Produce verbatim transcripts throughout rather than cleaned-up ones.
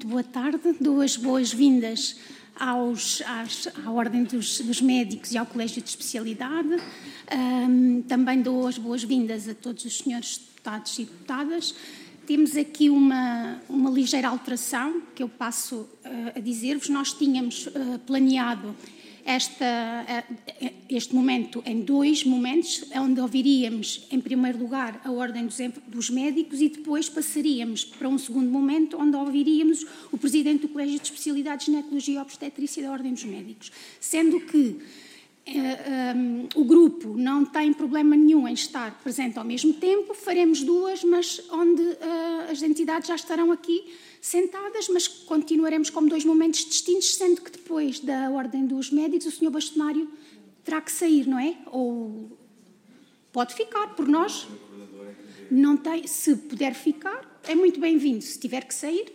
muito boa tarde. Dou as boas-vindas aos, às, à Ordem dos, dos Médicos e ao Colégio de Especialidade. Um, também dou as boas-vindas a todos os senhores deputados e deputadas. Temos aqui uma, uma ligeira alteração que eu passo uh, a dizer-vos. Nós tínhamos uh, planeado esta, uh, este momento em dois momentos, onde ouviríamos, em primeiro lugar, a Ordem dos, dos Médicos e depois passaríamos para um segundo momento, onde ouviríamos o Presidente do Colégio de Especialidade de Ginecologia e Obstetrícia da Ordem dos Médicos. Sendo que Uh, um, o grupo não tem problema nenhum em estar presente ao mesmo tempo, faremos duas, mas onde uh, as entidades já estarão aqui sentadas, mas continuaremos como dois momentos distintos, sendo que depois da Ordem dos Médicos o senhor Bastonário terá que sair, não é? Ou pode ficar, por nós não tem, se puder ficar, é muito bem-vindo, se tiver que sair,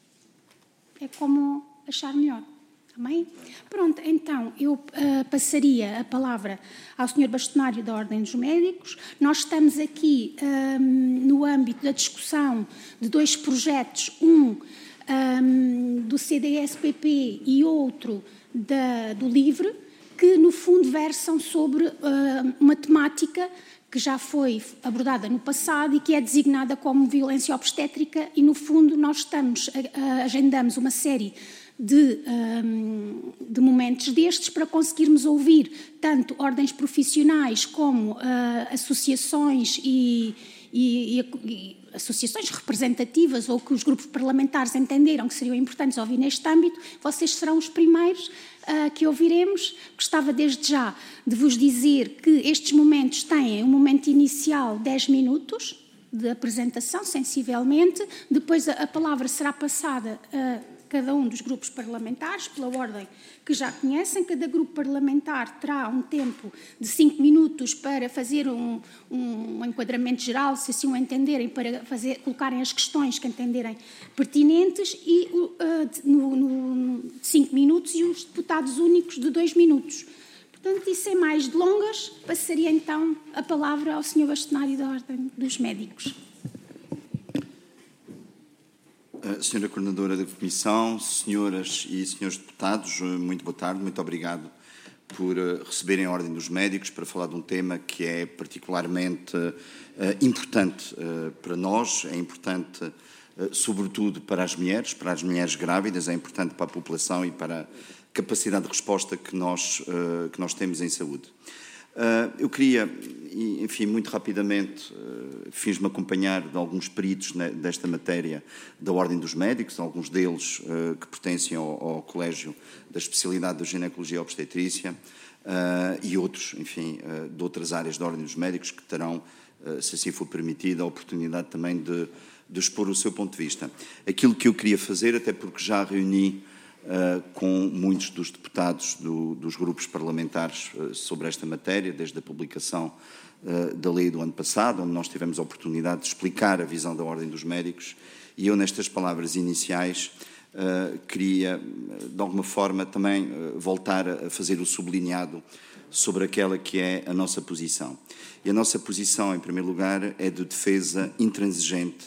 é como achar melhor. Amém? Pronto, então eu uh, passaria a palavra ao senhor Bastonário da Ordem dos Médicos. Nós estamos aqui um, no âmbito da discussão de dois projetos, um, um do C D S P P e outro da, do LIVRE, que no fundo versam sobre uh, uma temática que já foi abordada no passado e que é designada como violência obstétrica e no fundo nós estamos, uh, agendamos uma série De, um, de momentos destes para conseguirmos ouvir tanto ordens profissionais como uh, associações e, e, e, e associações representativas ou que os grupos parlamentares entenderam que seriam importantes ouvir neste âmbito. Vocês serão os primeiros uh, que ouviremos. Gostava desde já de vos dizer que estes momentos têm um momento inicial dez minutos de apresentação, sensivelmente. Depois a, a palavra será passada a cada um dos grupos parlamentares, pela ordem que já conhecem. Cada grupo parlamentar terá um tempo de cinco minutos para fazer um, um enquadramento geral, se assim o entenderem, para fazer, colocarem as questões que entenderem pertinentes, e uh, no, no, de cinco minutos, e os deputados únicos de dois minutos. Portanto, e sem mais delongas, passaria então a palavra ao senhor Bastonário da Ordem dos Médicos. Senhora Coordenadora da Comissão, senhoras e senhores deputados, muito boa tarde, muito obrigado por receberem a Ordem dos Médicos para falar de um tema que é particularmente uh, importante uh, para nós, é importante uh, sobretudo para as mulheres, para as mulheres grávidas, é importante para a população e para a capacidade de resposta que nós, uh, que nós temos em saúde. Uh, eu queria, enfim, muito rapidamente, uh, fiz-me acompanhar de alguns peritos ne, desta matéria da Ordem dos Médicos, alguns deles uh, que pertencem ao, ao Colégio da Especialidade da Ginecologia e Obstetrícia, uh, e outros, enfim, uh, de outras áreas da Ordem dos Médicos que terão, uh, se assim for permitida, a oportunidade também de, de expor o seu ponto de vista. Aquilo que eu queria fazer, até porque já reuni Uh, com muitos dos deputados do, dos grupos parlamentares uh, sobre esta matéria, desde a publicação uh, da lei do ano passado, onde nós tivemos a oportunidade de explicar a visão da Ordem dos Médicos, e eu, nestas palavras iniciais, uh, queria, de alguma forma, também uh, voltar a fazer o sublinhado sobre aquela que é a nossa posição. E a nossa posição, em primeiro lugar, é de defesa intransigente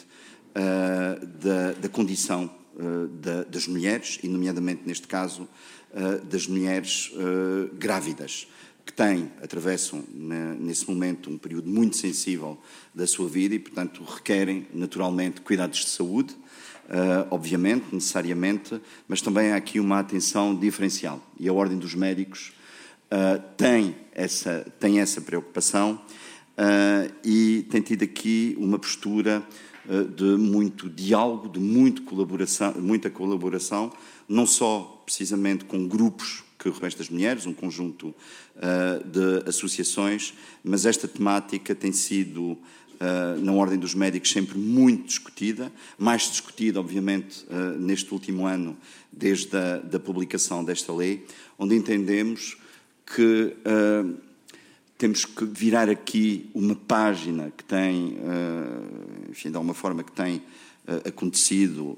uh, da, da condição Uh, da, das mulheres, e nomeadamente neste caso uh, das mulheres uh, grávidas, que têm, atravessam na, nesse momento um período muito sensível da sua vida e, portanto, requerem naturalmente cuidados de saúde, uh, obviamente, necessariamente, mas também há aqui uma atenção diferencial. E a Ordem dos Médicos uh, tem, essa, tem essa preocupação uh, e tem tido aqui uma postura de muito diálogo, de muito colaboração, muita colaboração, não só precisamente com grupos que representam as mulheres, um conjunto uh, de associações, mas esta temática tem sido, uh, na Ordem dos Médicos, sempre muito discutida, mais discutida, obviamente, uh, neste último ano, desde a da publicação desta lei, onde entendemos que uh, temos que virar aqui uma página que tem, enfim, de alguma forma que tem acontecido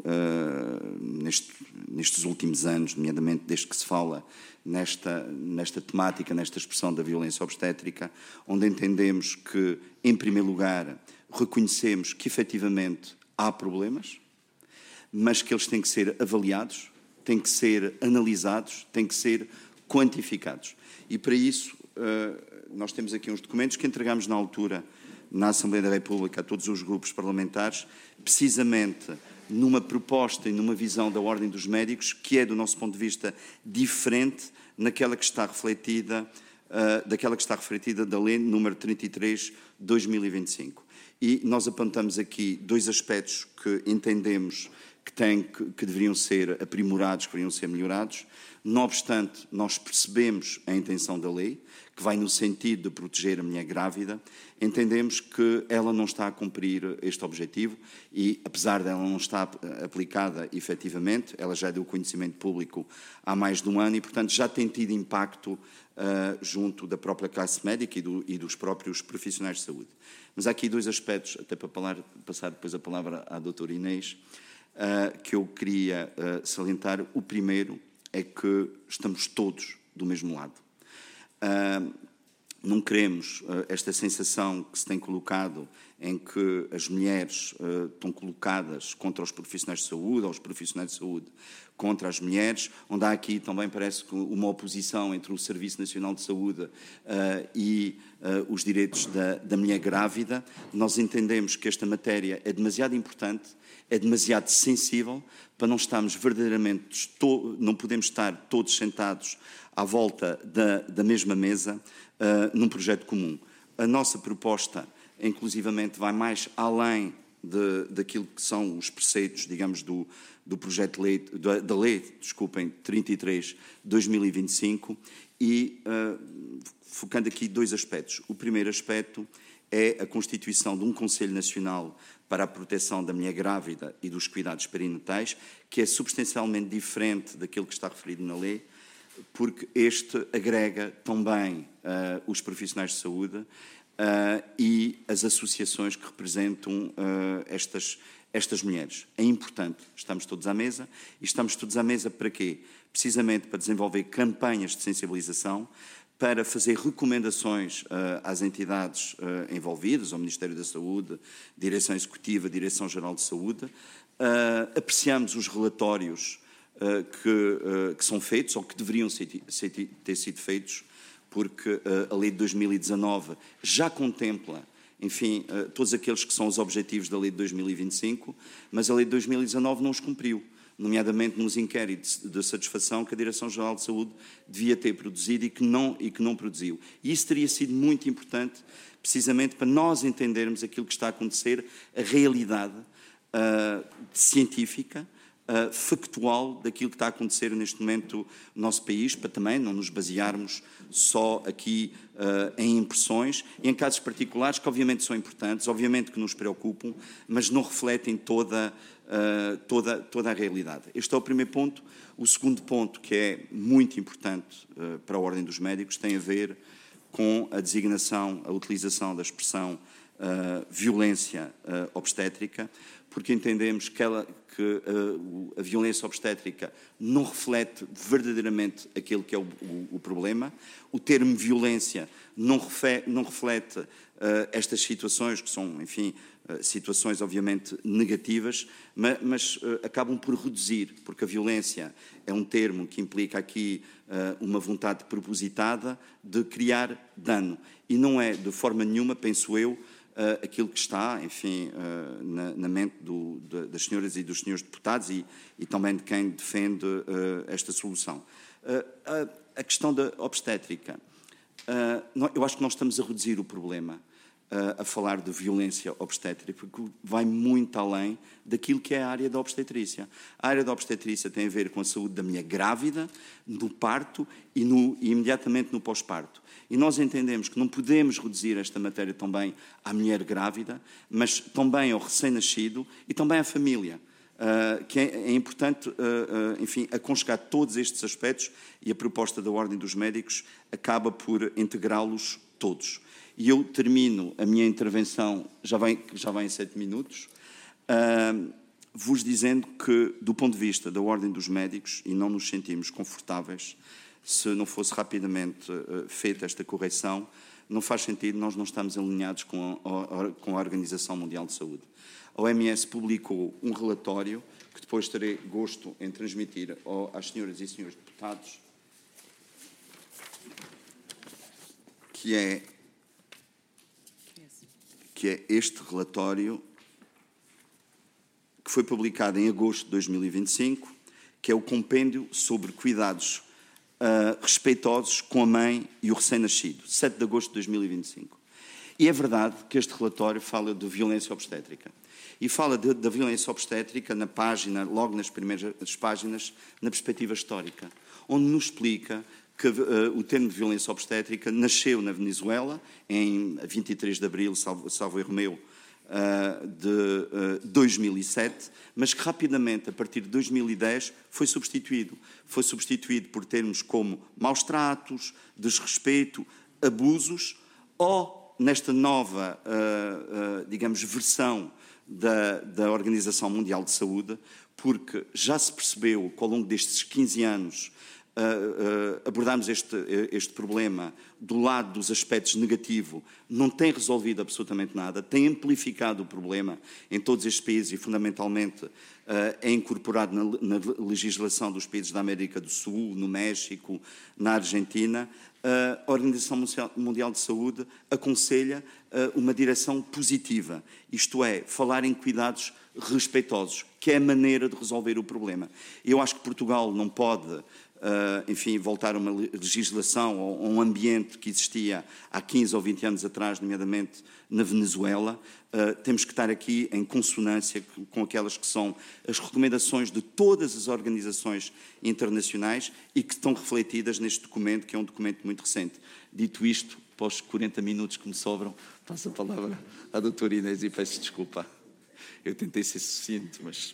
neste, nestes últimos anos, nomeadamente desde que se fala nesta, nesta temática, nesta expressão da violência obstétrica, onde entendemos que, em primeiro lugar, reconhecemos que efetivamente há problemas, mas que eles têm que ser avaliados, têm que ser analisados, têm que ser quantificados. E para isso, nós temos aqui uns documentos que entregamos na altura na Assembleia da República a todos os grupos parlamentares, precisamente numa proposta e numa visão da Ordem dos Médicos que é, do nosso ponto de vista, diferente naquela que está refletida, uh, daquela que está refletida da Lei número trinta e três de dois mil e vinte e cinco. E nós apontamos aqui dois aspectos que entendemos que, têm, que, que deveriam ser aprimorados, que deveriam ser melhorados. Não obstante, nós percebemos a intenção da lei, que vai no sentido de proteger a mulher grávida. Entendemos que ela não está a cumprir este objetivo e, apesar dela não estar aplicada efetivamente, ela já deu conhecimento público há mais de um ano e, portanto, já tem tido impacto uh, junto da própria classe médica e, do, e dos próprios profissionais de saúde. Mas há aqui dois aspectos, até para falar, passar depois a palavra à doutora Inês, uh, que eu queria uh, salientar. O primeiro é que estamos todos do mesmo lado. Uh, não queremos uh, esta sensação que se tem colocado em que as mulheres uh, estão colocadas contra os profissionais de saúde, ou os profissionais de saúde contra as mulheres, onde há aqui também parece que uma oposição entre o Serviço Nacional de Saúde uh, e uh, os direitos da, da mulher grávida. Nós entendemos que esta matéria é demasiado importante, é demasiado sensível para não estarmos verdadeiramente, não podemos estar todos sentados à volta da, da mesma mesa uh, num projeto comum. A nossa proposta, inclusivamente, vai mais além de, daquilo que são os preceitos, digamos, do, do projeto de lei, da, da lei, desculpem, trinta e três de dois mil e vinte e cinco, e uh, focando aqui dois aspectos. O primeiro aspecto é a constituição de um Conselho Nacional para a Proteção da Mulher Grávida e dos Cuidados Perinatais, que é substancialmente diferente daquilo que está referido na lei, porque este agrega também uh, os profissionais de saúde uh, e as associações que representam uh, estas, estas mulheres. É importante, estamos todos à mesa, e estamos todos à mesa para quê? Precisamente para desenvolver campanhas de sensibilização, para fazer recomendações uh, às entidades uh, envolvidas, ao Ministério da Saúde, Direção Executiva, Direção-Geral de Saúde. Uh, apreciamos os relatórios uh, que, uh, que são feitos, ou que deveriam ser, ser, ter sido feitos, porque uh, a Lei de dois mil e dezanove já contempla, enfim, uh, todos aqueles que são os objetivos da Lei de dois mil e vinte e cinco, mas a Lei de dois mil e dezanove não os cumpriu, nomeadamente nos inquéritos de satisfação que a Direção-Geral de Saúde devia ter produzido e que, não, e que não produziu. E isso teria sido muito importante, precisamente para nós entendermos aquilo que está a acontecer, a realidade uh, científica, uh, factual daquilo que está a acontecer neste momento no nosso país, para também não nos basearmos só aqui uh, em impressões, e em casos particulares que obviamente são importantes, obviamente que nos preocupam, mas não refletem toda Uh, toda, toda a realidade. Este é o primeiro ponto. O segundo ponto, que é muito importante uh, para a Ordem dos Médicos, tem a ver com a designação, a utilização da expressão uh, violência uh, obstétrica, porque entendemos que, ela, que uh, a violência obstétrica não reflete verdadeiramente aquilo que é o, o, o problema. O termo violência não, refe, não reflete uh, estas situações, que são, enfim, situações obviamente negativas, mas, mas uh, acabam por reduzir, porque a violência é um termo que implica aqui uh, uma vontade propositada de criar dano, e não é de forma nenhuma, penso eu, uh, aquilo que está, enfim, uh, na, na mente do, de, das senhoras e dos senhores deputados e, e também de quem defende uh, esta solução. Uh, a, a questão da obstétrica, uh, eu acho que nós estamos a reduzir o problema a falar de violência obstétrica, porque vai muito além daquilo que é a área da obstetrícia. A área da obstetrícia tem a ver com a saúde da mulher grávida, no parto e, no, e imediatamente no pós-parto. E nós entendemos que não podemos reduzir esta matéria também à mulher grávida, mas também ao recém-nascido e também à família. Uh, que é, é importante, uh, uh, enfim, aconchegar todos estes aspectos, e a proposta da Ordem dos Médicos acaba por integrá-los todos. E eu termino a minha intervenção, já vai, já vai em sete minutos, uh, vos dizendo que, do ponto de vista da Ordem dos Médicos, e não nos sentimos confortáveis, se não fosse rapidamente uh, feita esta correção, não faz sentido, nós não estamos alinhados com a, a, com a Organização Mundial de Saúde. a O M S publicou um relatório que depois terei gosto em transmitir às senhoras e senhores deputados, que é, que é este relatório, que foi publicado em agosto de dois mil e vinte e cinco, que é o Compêndio sobre Cuidados uh, Respeitosos com a Mãe e o Recém-Nascido, sete de agosto de dois mil e vinte e cinco. E é verdade que este relatório fala de violência obstétrica. E fala de, da violência obstétrica na página, logo nas primeiras páginas, na perspectiva histórica, onde nos explica que uh, o termo de violência obstétrica nasceu na Venezuela, em vinte e três de abril, salvo, salvo erro meu, uh, de uh, dois mil e sete, mas que rapidamente, a partir de dois mil e dez, foi substituído. Foi substituído por termos como maus tratos, desrespeito, abusos, ou nesta nova, uh, uh, digamos, versão da, da Organização Mundial de Saúde, porque já se percebeu que ao longo destes quinze anos Uh, uh, abordarmos este, este problema do lado dos aspectos negativos, não tem resolvido absolutamente nada, tem amplificado o problema em todos estes países e, fundamentalmente, uh, é incorporado na, na legislação dos países da América do Sul, no México, na Argentina. Uh, a Organização Mundial de Saúde aconselha uh, uma direção positiva, isto é, falar em cuidados respeitosos, que é a maneira de resolver o problema. Eu acho que Portugal não pode Uh, enfim, voltar a uma legislação ou a um ambiente que existia há quinze ou vinte anos atrás, nomeadamente na Venezuela. Uh, temos que estar aqui em consonância com aquelas que são as recomendações de todas as organizações internacionais e que estão refletidas neste documento, que é um documento muito recente. Dito isto, após quarenta minutos que me sobram, passo a palavra à doutora Inês e peço desculpa. Eu tentei ser sucinto, mas...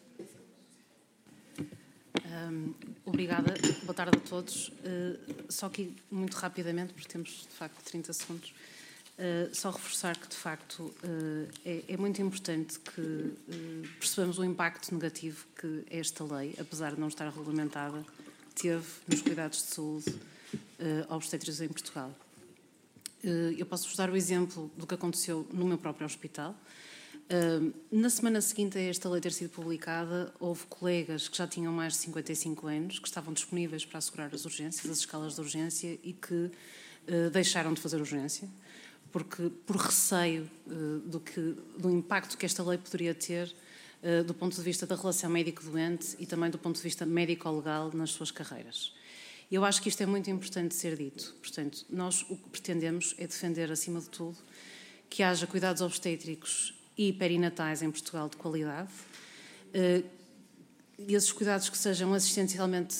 Um, obrigada, boa tarde a todos. Uh, só que, muito rapidamente, porque temos de facto trinta segundos, uh, só reforçar que de facto uh, é, é muito importante que uh, percebamos o impacto negativo que esta lei, apesar de não estar regulamentada, teve nos cuidados de saúde uh, obstétricos em Portugal. Uh, eu posso-vos dar o exemplo do que aconteceu no meu próprio hospital. Uh, na semana seguinte a esta lei ter sido publicada, houve colegas que já tinham mais de cinquenta e cinco anos, que estavam disponíveis para assegurar as urgências, as escalas de urgência, e que uh, deixaram de fazer urgência, porque por receio uh, do, que, do impacto que esta lei poderia ter uh, do ponto de vista da relação médico-doente e também do ponto de vista médico-legal nas suas carreiras. Eu acho que isto é muito importante ser dito. Portanto, nós o que pretendemos é defender, acima de tudo, que haja cuidados obstétricos e perinatais em Portugal de qualidade, e esses cuidados que sejam assistencialmente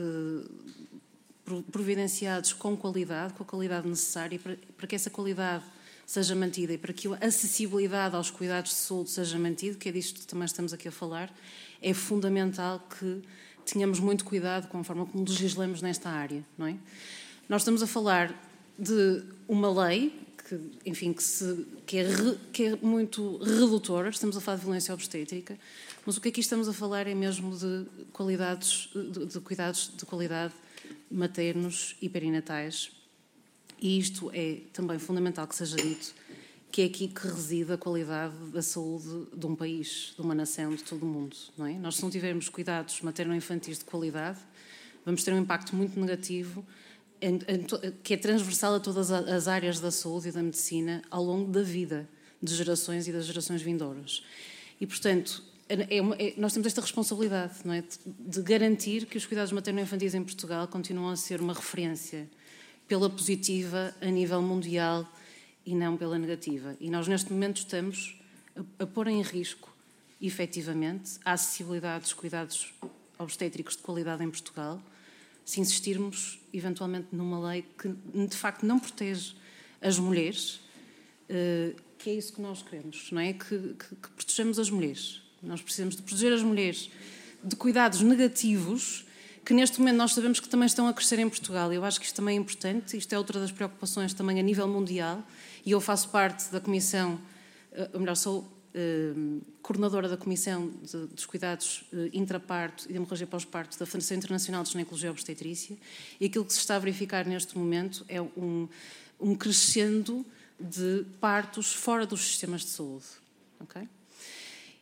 providenciados com qualidade, com a qualidade necessária, para que essa qualidade seja mantida e para que a acessibilidade aos cuidados de saúde seja mantida, que é disto que também estamos aqui a falar, é fundamental que tenhamos muito cuidado com a forma como legislamos nesta área, não é? Nós estamos a falar de uma lei que, enfim, que, se, que, é re, que é muito redutora, estamos a falar de violência obstétrica, mas o que aqui estamos a falar é mesmo de qualidades, de, de cuidados de qualidade maternos e perinatais, e isto é também fundamental que seja dito, que é aqui que reside a qualidade da saúde de um país, de uma nação, de todo o mundo, não é? Nós, se não tivermos cuidados materno-infantis de qualidade, vamos ter um impacto muito negativo, em, em, que é transversal a todas as áreas da saúde e da medicina ao longo da vida de gerações e das gerações vindouras. E, portanto, é uma, é, nós temos esta responsabilidade, não é, de, de garantir que os cuidados materno-infantis em Portugal continuam a ser uma referência pela positiva a nível mundial e não pela negativa. E nós, neste momento, estamos a, a pôr em risco, efetivamente, a acessibilidade dos cuidados obstétricos de qualidade em Portugal, se insistirmos, eventualmente, numa lei que, de facto, não protege as mulheres, que é isso que nós queremos, não é? Que, que, que protejamos as mulheres. Nós precisamos de proteger as mulheres de cuidados negativos, que neste momento nós sabemos que também estão a crescer em Portugal. Eu acho que isto também é importante, isto é outra das preocupações também a nível mundial, e eu faço parte da comissão, ou melhor, sou eh, coordenadora da comissão de, dos cuidados eh, intraparto e de hemorragia pós-parto da Federação Internacional de Ginecologia e Obstetrícia, e aquilo que se está a verificar neste momento é um, um crescendo de partos fora dos sistemas de saúde. Okay?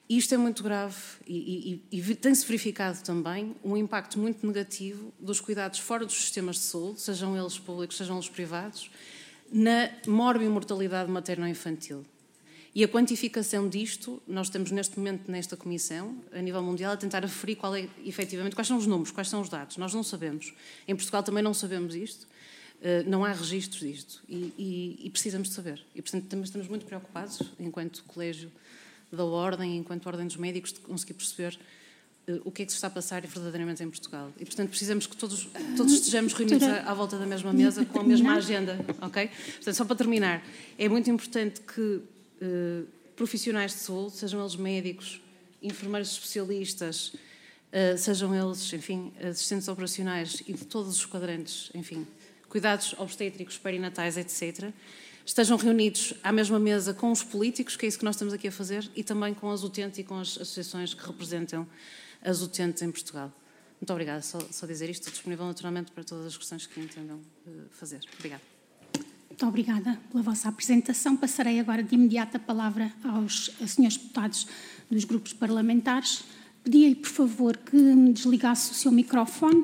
E isto é muito grave e, e, e tem-se verificado também um impacto muito negativo dos cuidados fora dos sistemas de saúde, sejam eles públicos, sejam eles privados, na morbimortalidade materno-infantil. E a quantificação disto, nós estamos neste momento nesta comissão, a nível mundial, a tentar aferir qual é, efetivamente, quais são os números, quais são os dados. Nós não sabemos. Em Portugal também não sabemos isto, não há registros disto e, e, e precisamos de saber. E, portanto, também estamos muito preocupados, enquanto colégio da Ordem, enquanto Ordem dos Médicos, de conseguir perceber uh, o que é que se está a passar verdadeiramente em Portugal. E, portanto, precisamos que todos, todos estejamos reunidos à, à volta da mesma mesa, com a mesma agenda, ok? Portanto, só para terminar, é muito importante que uh, profissionais de saúde, sejam eles médicos, enfermeiros especialistas, uh, sejam eles, enfim, assistentes operacionais e de todos os quadrantes, enfim, cuidados obstétricos, perinatais, etcétera, estejam reunidos à mesma mesa com os políticos, que é isso que nós estamos aqui a fazer, e também com as utentes e com as associações que representam as utentes em Portugal. Muito obrigada. Só, só dizer isto, estou disponível naturalmente para todas as questões que entendam uh, fazer. Obrigada. Muito obrigada pela vossa apresentação. Passarei agora de imediato a palavra aos senhores deputados dos grupos parlamentares. Pedia-lhe, por favor, que me desligasse o seu microfone.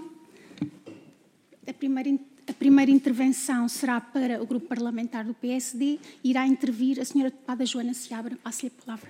A primeira A primeira intervenção será para o grupo parlamentar do P S D. Irá intervir a senhora deputada Joana Seabra. Passo-lhe a palavra.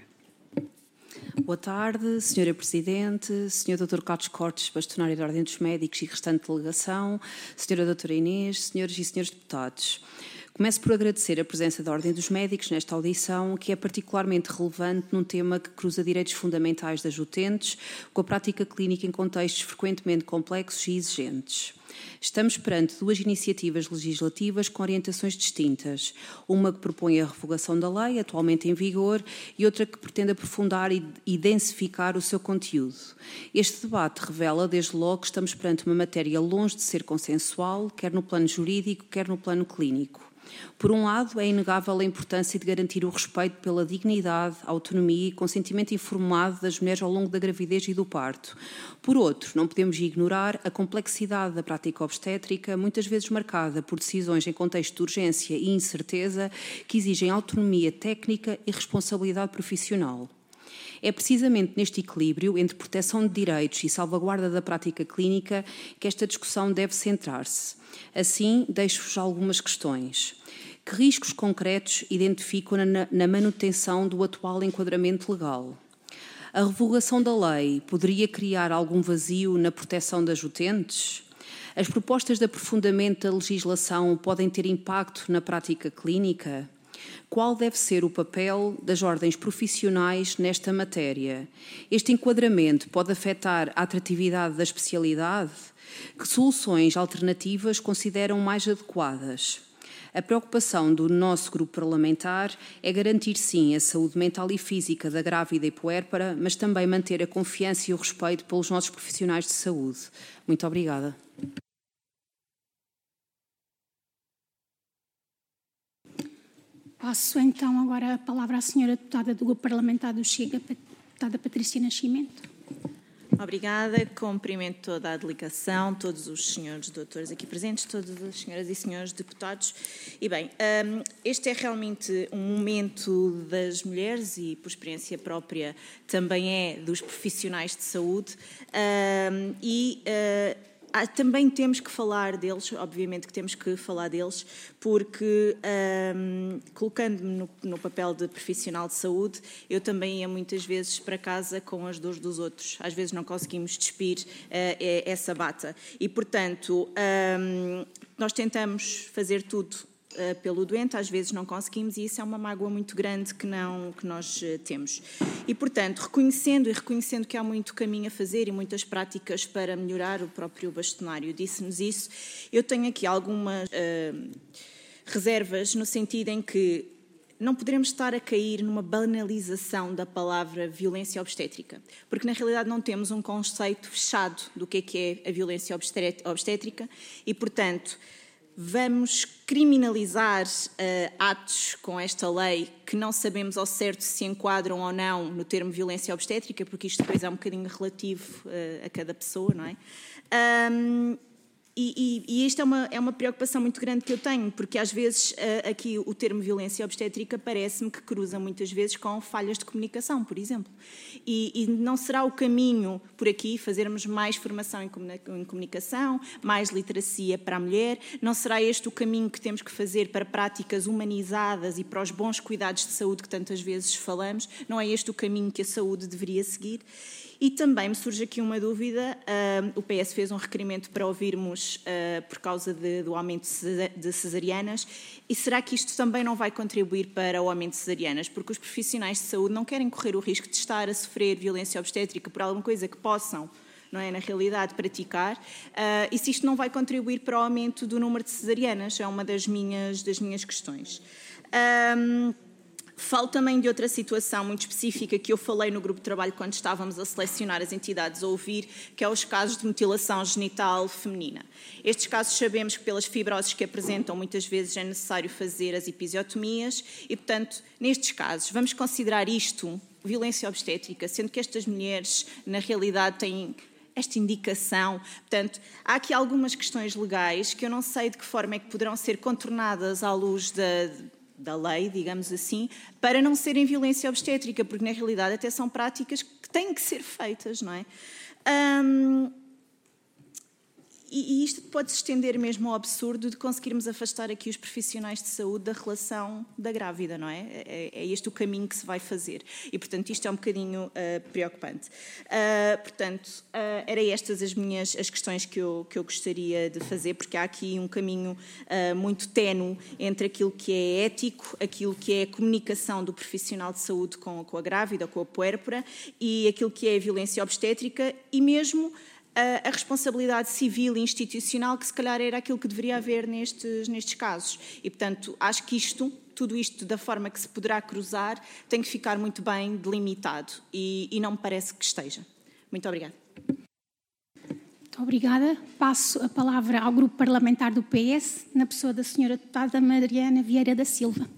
Boa tarde, senhora Presidente, senhor doutor Carlos Cortes, bastonário da Ordem dos Médicos e restante delegação, senhora doutora Inês, senhoras e senhores deputados. Começo por agradecer a presença da Ordem dos Médicos nesta audição, que é particularmente relevante num tema que cruza direitos fundamentais das utentes com a prática clínica em contextos frequentemente complexos e exigentes. Estamos perante duas iniciativas legislativas com orientações distintas, uma que propõe a revogação da lei, atualmente em vigor, e outra que pretende aprofundar e densificar o seu conteúdo. Este debate revela, desde logo, que estamos perante uma matéria longe de ser consensual, quer no plano jurídico, quer no plano clínico. Por um lado, é inegável a importância de garantir o respeito pela dignidade, autonomia e consentimento informado das mulheres ao longo da gravidez e do parto. Por outro, não podemos ignorar a complexidade da prática obstétrica, muitas vezes marcada por decisões em contexto de urgência e incerteza que exigem autonomia técnica e responsabilidade profissional. É precisamente neste equilíbrio entre proteção de direitos e salvaguarda da prática clínica que esta discussão deve centrar-se. Assim, deixo-vos algumas questões. Que riscos concretos identificam na, na manutenção do atual enquadramento legal? A revogação da lei poderia criar algum vazio na proteção das utentes? As propostas de aprofundamento da legislação podem ter impacto na prática clínica? Qual deve ser o papel das ordens profissionais nesta matéria? Este enquadramento pode afetar a atratividade da especialidade? Que soluções alternativas consideram mais adequadas? A preocupação do nosso grupo parlamentar é garantir, sim, a saúde mental e física da grávida e puérpera, mas também manter a confiança e o respeito pelos nossos profissionais de saúde. Muito obrigada. Passo então agora a palavra à senhora deputada do grupo parlamentar do Chega, deputada Patrícia Nascimento. Obrigada, cumprimento toda a delegação, todos os senhores doutores aqui presentes, todas as senhoras e senhores deputados. E bem, este é realmente um momento das mulheres e, por experiência própria, também é dos profissionais de saúde e também temos que falar deles, obviamente que temos que falar deles, porque um, colocando-me no, no papel de profissional de saúde, eu também ia muitas vezes para casa com as dores dos outros. Às vezes não conseguimos despir uh, essa bata. E, portanto, um, nós tentamos fazer tudo pelo doente, às vezes não conseguimos, e isso é uma mágoa muito grande que, não, que nós temos. E, portanto, reconhecendo e reconhecendo que há muito caminho a fazer e muitas práticas para melhorar, o próprio bastonário disse-nos isso, eu tenho aqui algumas uh, reservas no sentido em que não poderemos estar a cair numa banalização da palavra violência obstétrica, porque na realidade não temos um conceito fechado do que é que é a violência obstétrica e, portanto, vamos criminalizar uh, atos com esta lei que não sabemos ao certo se enquadram ou não no termo violência obstétrica, porque isto depois é um bocadinho relativo uh, a cada pessoa, não é? Um, E, e, e isto é uma, é uma preocupação muito grande que eu tenho, porque às vezes aqui o termo violência obstétrica parece-me que cruza muitas vezes com falhas de comunicação, por exemplo. E, e não será o caminho por aqui fazermos mais formação em comunicação, mais literacia para a mulher? Não será este o caminho que temos que fazer para práticas humanizadas e para os bons cuidados de saúde que tantas vezes falamos? Não é este o caminho que a saúde deveria seguir? E também me surge aqui uma dúvida, uh, o P S fez um requerimento para ouvirmos uh, por causa de, do aumento de cesarianas, e será que isto também não vai contribuir para o aumento de cesarianas? Porque os profissionais de saúde não querem correr o risco de estar a sofrer violência obstétrica por alguma coisa que possam, não é, na realidade, praticar, uh, e se isto não vai contribuir para o aumento do número de cesarianas, é uma das minhas, das minhas questões. Um, Falo também de outra situação muito específica que eu falei no grupo de trabalho quando estávamos a selecionar as entidades a ouvir, que é os casos de mutilação genital feminina. Estes casos sabemos que pelas fibroses que apresentam muitas vezes é necessário fazer as episiotomias e, portanto, nestes casos, vamos considerar isto violência obstétrica, sendo que estas mulheres, na realidade, têm esta indicação. Portanto, há aqui algumas questões legais que eu não sei de que forma é que poderão ser contornadas à luz da... da lei, digamos assim, para não serem violência obstétrica, porque na realidade até são práticas que têm que ser feitas, não é? Um, e, e isto pode se estender mesmo ao absurdo de conseguirmos afastar aqui os profissionais de saúde da relação da grávida, não é? É, é este o caminho que se vai fazer. E, portanto, isto é um bocadinho uh, preocupante. Uh, portanto, uh, eram estas as minhas as questões que eu, que eu gostaria de fazer, porque há aqui um caminho uh, muito ténue entre aquilo que é ético, aquilo que é a comunicação do profissional de saúde com, com a grávida, com a puérpera, e aquilo que é a violência obstétrica e mesmo a responsabilidade civil e institucional, que se calhar era aquilo que deveria haver nestes, nestes casos. E, portanto, acho que isto, tudo isto, da forma que se poderá cruzar, tem que ficar muito bem delimitado e, e não me parece que esteja. Muito obrigada. Muito obrigada. Passo a palavra ao Grupo Parlamentar do P S, na pessoa da senhora deputada Mariana Vieira da Silva.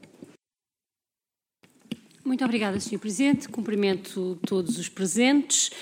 Muito obrigada, senhor Presidente. Cumprimento todos os presentes,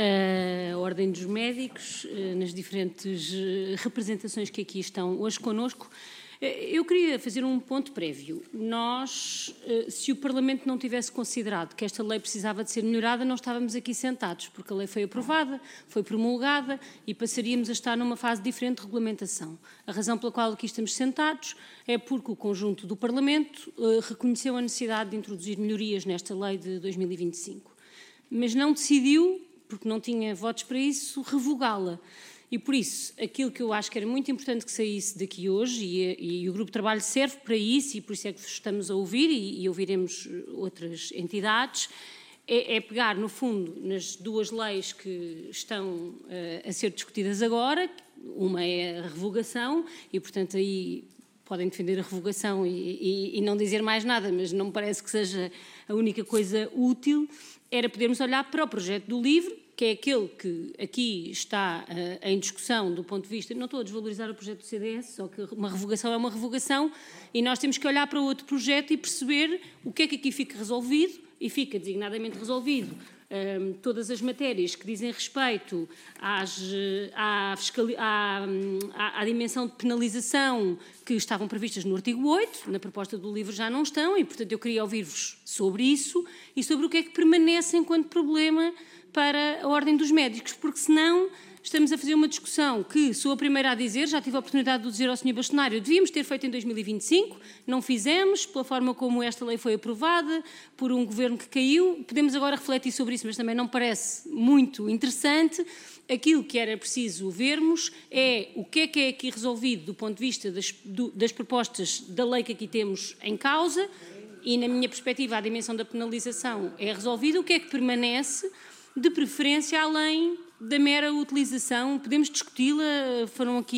a Ordem dos Médicos, nas diferentes representações que aqui estão hoje connosco. Eu queria fazer um ponto prévio. Nós, se o Parlamento não tivesse considerado que esta lei precisava de ser melhorada, não estávamos aqui sentados, porque a lei foi aprovada, foi promulgada e passaríamos a estar numa fase diferente de regulamentação. A razão pela qual aqui estamos sentados é porque o conjunto do Parlamento reconheceu a necessidade de introduzir melhorias nesta lei de dois mil e vinte e cinco, mas não decidiu, porque não tinha votos para isso, revogá-la. E, por isso, aquilo que eu acho que era muito importante que saísse daqui hoje, e, e o Grupo de Trabalho serve para isso, e por isso é que estamos a ouvir, e, e ouviremos outras entidades, é, é pegar, no fundo, nas duas leis que estão uh, a ser discutidas agora. Uma é a revogação, e, portanto, aí podem defender a revogação e, e, e não dizer mais nada, mas não me parece que seja a única coisa útil. Era podermos olhar para o projeto do livro, que é aquele que aqui está uh, em discussão do ponto de vista... Não estou a desvalorizar o projeto do C D S, só que uma revogação é uma revogação e nós temos que olhar para outro projeto e perceber o que é que aqui fica resolvido, e fica designadamente resolvido um, todas as matérias que dizem respeito às, à, fiscali- à, à, à dimensão de penalização que estavam previstas no artigo oito, na proposta do livro já não estão, e, portanto, eu queria ouvir-vos sobre isso e sobre o que é que permanece enquanto problema para a Ordem dos Médicos, porque senão estamos a fazer uma discussão que sou a primeira a dizer, já tive a oportunidade de dizer ao senhor Bastonário, devíamos ter feito em dois mil e vinte e cinco, não fizemos, pela forma como esta lei foi aprovada, por um governo que caiu. Podemos agora refletir sobre isso, mas também não parece muito interessante. Aquilo que era preciso vermos é o que é que é aqui resolvido do ponto de vista das, do, das propostas da lei que aqui temos em causa, e, na minha perspectiva, a dimensão da penalização é resolvida. O que é que permanece, de preferência além da mera utilização? Podemos discuti-la, foram aqui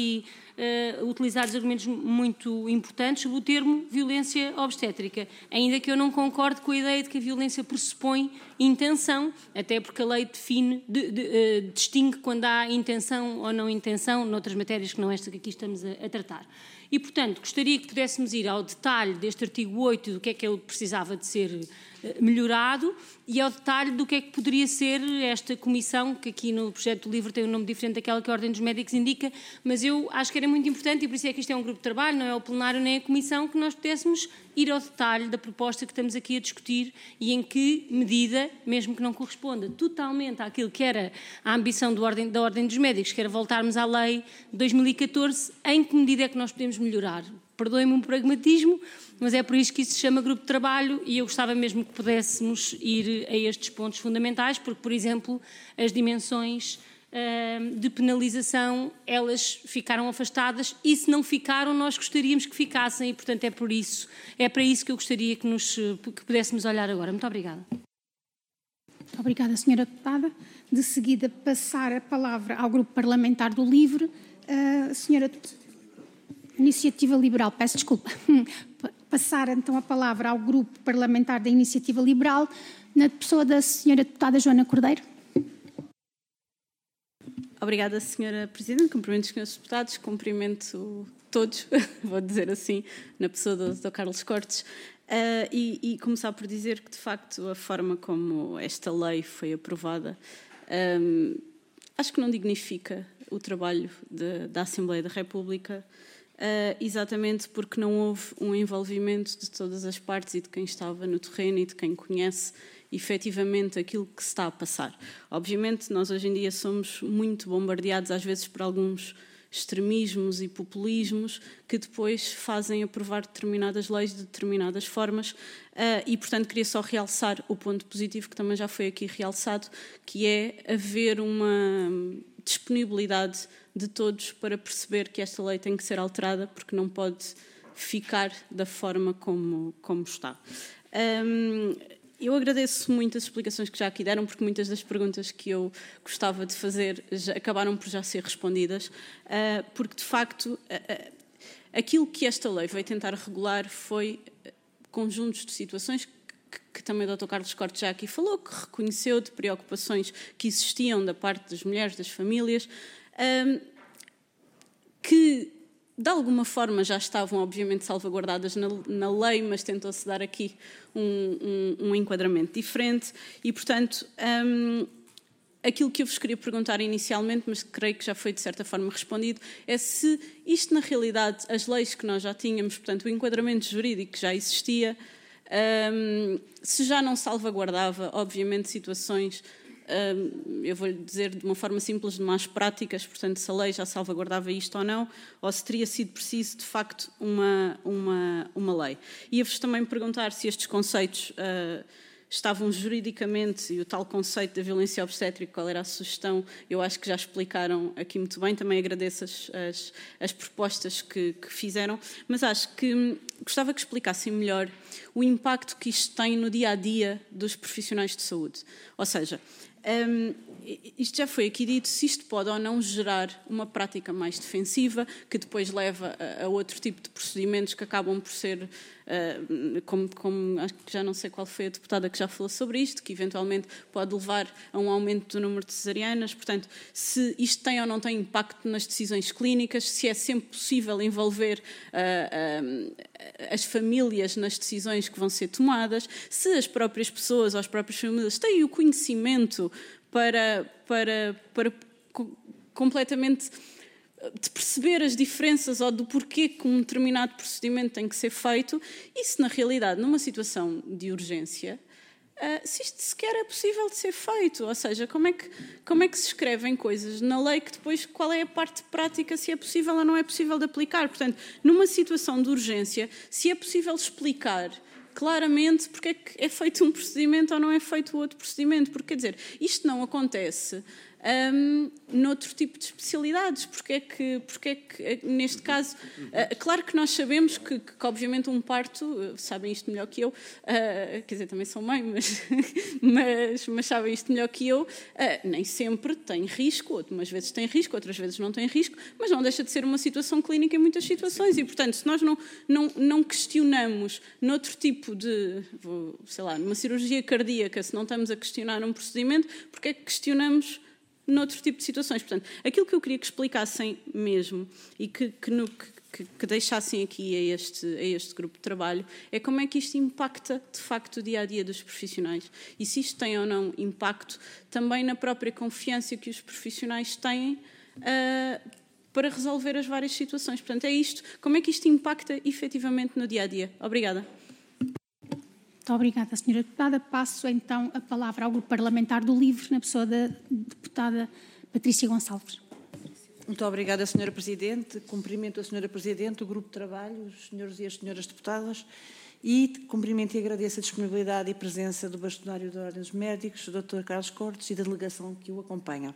uh, utilizados argumentos muito importantes sobre o termo violência obstétrica, ainda que eu não concorde com a ideia de que a violência pressupõe intenção, até porque a lei define, de, de, uh, distingue quando há intenção ou não intenção, noutras matérias que não esta que aqui estamos a, a tratar. E, portanto, gostaria que pudéssemos ir ao detalhe deste artigo oito, do que é que ele precisava de ser melhorado, e ao detalhe do que é que poderia ser esta comissão, que aqui no projeto do livro tem um nome diferente daquela que a Ordem dos Médicos indica, mas eu acho que era muito importante, e por isso é que isto é um grupo de trabalho, não é o plenário nem a comissão, que nós pudéssemos ir ao detalhe da proposta que estamos aqui a discutir e em que medida, mesmo que não corresponda totalmente àquilo que era a ambição do ordem, da Ordem dos Médicos, que era voltarmos à lei de dois mil e catorze, em que medida é que nós podemos melhorar. Perdoem-me um pragmatismo, mas é por isso que isso se chama grupo de trabalho, e eu gostava mesmo que pudéssemos ir a estes pontos fundamentais, porque, por exemplo, as dimensões uh, de penalização, elas ficaram afastadas, e se não ficaram, nós gostaríamos que ficassem, e, portanto, é por isso, é para isso que eu gostaria que, nos, que pudéssemos olhar agora. Muito obrigada. Muito obrigada, senhora Deputada. De seguida, passar a palavra ao Grupo Parlamentar do LIVRE. Uh, senhora Deputada. Iniciativa Liberal, peço desculpa. Passar então a palavra ao Grupo Parlamentar da Iniciativa Liberal, na pessoa da senhora Deputada Joana Cordeiro. Obrigada, senhora Presidente. Cumprimento os senhores deputados, cumprimento todos, vou dizer assim, na pessoa do doutor Carlos Cortes, uh, e, e começar por dizer que, de facto, a forma como esta lei foi aprovada, um, acho que não dignifica o trabalho de, da Assembleia da República, Uh, exatamente porque não houve um envolvimento de todas as partes e de quem estava no terreno e de quem conhece efetivamente aquilo que se está a passar. Obviamente, nós hoje em dia somos muito bombardeados às vezes por alguns extremismos e populismos que depois fazem aprovar determinadas leis de determinadas formas, uh, e, portanto, queria só realçar o ponto positivo que também já foi aqui realçado, que é haver uma disponibilidade de todos para perceber que esta lei tem que ser alterada, porque não pode ficar da forma como, como está. Um, eu agradeço muito as explicações que já aqui deram, porque muitas das perguntas que eu gostava de fazer já, acabaram por já ser respondidas, uh, porque, de facto, uh, uh, aquilo que esta lei veio tentar regular foi conjuntos de situações que, que também o doutor Carlos Cortes já aqui falou, que reconheceu de preocupações que existiam da parte das mulheres, das famílias, Um, que de alguma forma já estavam obviamente salvaguardadas na, na lei, mas tentou-se dar aqui um, um, um enquadramento diferente e, portanto, um, aquilo que eu vos queria perguntar inicialmente, mas creio que já foi de certa forma respondido, é se isto na realidade, as leis que nós já tínhamos, portanto o enquadramento jurídico que já existia, um, se já não salvaguardava obviamente situações, eu vou-lhe dizer de uma forma simples, de más práticas, portanto, se a lei já salvaguardava isto ou não, ou se teria sido preciso, de facto, uma, uma, uma lei. Ia-vos também perguntar se estes conceitos uh, estavam juridicamente, e o tal conceito da violência obstétrica, qual era a sugestão, eu acho que já explicaram aqui muito bem, também agradeço as, as, as propostas que, que fizeram, mas acho que hum, gostava que explicassem melhor o impacto que isto tem no dia-a-dia dos profissionais de saúde. Ou seja, Um, isto já foi aqui dito, se isto pode ou não gerar uma prática mais defensiva, que depois leva a, a outro tipo de procedimentos que acabam por ser, uh, como, como acho que já não sei qual foi a deputada que já falou sobre isto, que eventualmente pode levar a um aumento do número de cesarianas. Portanto, se isto tem ou não tem impacto nas decisões clínicas, se é sempre possível envolver uh, uh, as famílias nas decisões que vão ser tomadas, se as próprias pessoas ou as próprias famílias têm o conhecimento para, para, para completamente de perceber as diferenças ou do porquê que um determinado procedimento tem que ser feito, e se na realidade, numa situação de urgência, uh, se isto sequer é possível de ser feito. Ou seja, como é, que, como é que se escrevem coisas na lei que depois qual é a parte prática, se é possível ou não é possível de aplicar. Portanto, numa situação de urgência, se é possível explicar claramente porque é que é feito um procedimento ou não é feito outro procedimento. Porque, quer dizer, isto não acontece um, noutro tipo de especialidades. Porque é que, porque é que neste caso, uh, claro que nós sabemos que, que, que obviamente um parto, uh, sabem isto melhor que eu, uh, quer dizer, também sou mãe, mas, mas, mas sabem isto melhor que eu, uh, nem sempre tem risco, umas vezes tem risco, outras vezes não tem risco, mas não deixa de ser uma situação clínica em muitas situações e, portanto, se nós não, não, não questionamos noutro tipo de, sei lá, numa cirurgia cardíaca, se não estamos a questionar um procedimento, porque é que questionamos noutro tipo de situações? Portanto, aquilo que eu queria que explicassem mesmo e que, que, no, que, que deixassem aqui a este, a este grupo de trabalho é como é que isto impacta, de facto, o dia-a-dia dos profissionais e se isto tem ou não impacto também na própria confiança que os profissionais têm uh, para resolver as várias situações. Portanto, é isto. Como é que isto impacta efetivamente no dia-a-dia? Obrigada. Muito obrigada, senhora Deputada. Passo então a palavra ao Grupo Parlamentar do LIVRE, na pessoa da Deputada Patrícia Gonçalves. Muito obrigada, senhora Presidente. Cumprimento a senhora Presidente, o Grupo de Trabalho, os senhores e as senhoras deputadas e cumprimento e agradeço a disponibilidade e presença do bastonário da Ordem dos Médicos, o doutor Carlos Cortes e da delegação que o acompanha.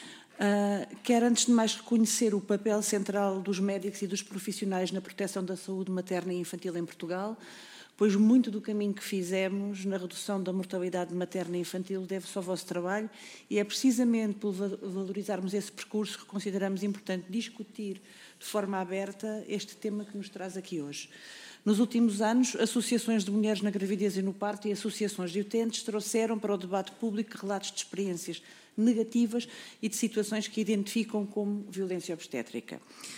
Uh, quero, antes de mais, reconhecer o papel central dos médicos e dos profissionais na proteção da saúde materna e infantil em Portugal, pois muito do caminho que fizemos na redução da mortalidade materna e infantil deve-se ao vosso trabalho e é precisamente por valorizarmos esse percurso que consideramos importante discutir de forma aberta este tema que nos traz aqui hoje. Nos últimos anos, associações de mulheres na gravidez e no parto e associações de utentes trouxeram para o debate público relatos de experiências negativas e de situações que identificam como violência obstétrica.